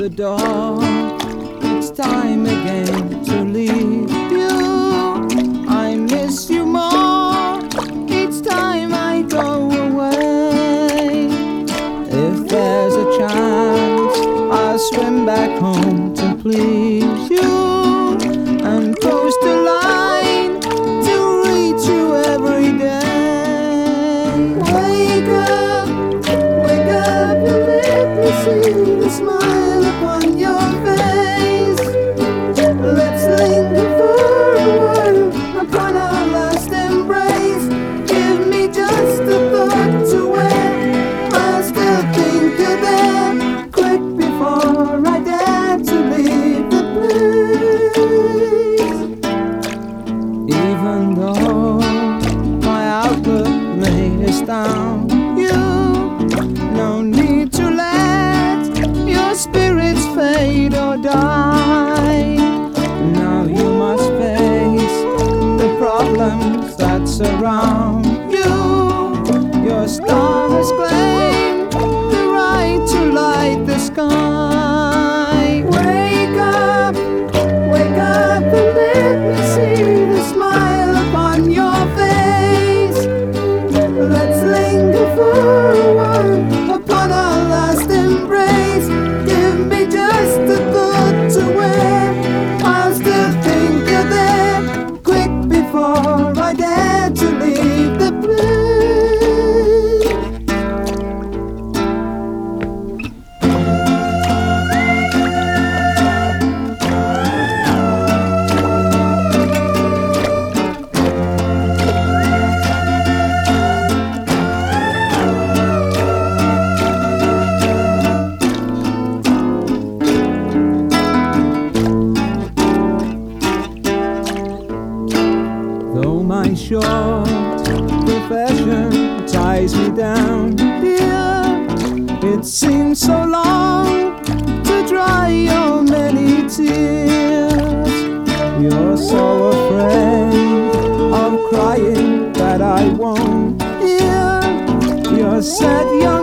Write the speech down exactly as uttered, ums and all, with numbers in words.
the door. It's time again to leave you. I miss you more. It's time I go away. If there's a chance, I'll swim back home to please you and post a line to reach you every day. Wake up, wake up and let me see the smile upon your face. Let's linger for a while upon our last embrace. Give me just a thought to wear. I'll still think of them quick before I dare to leave the place. Even though my outlook may astound you, no need to let your spirits fade or die. Now you must face the problems that surround you. Your stars claim the right to light the sky. Wake up, wake up and let me see the smile upon your face. Let's linger for a while upon our last embrace. Give me just a thought to wear. I'll still think you're there quick before I dare to leave the place. Though my short profession ties me down, dear, it seems so long to dry your many tears. You're so afraid of crying that I won't hear. You're sad, you're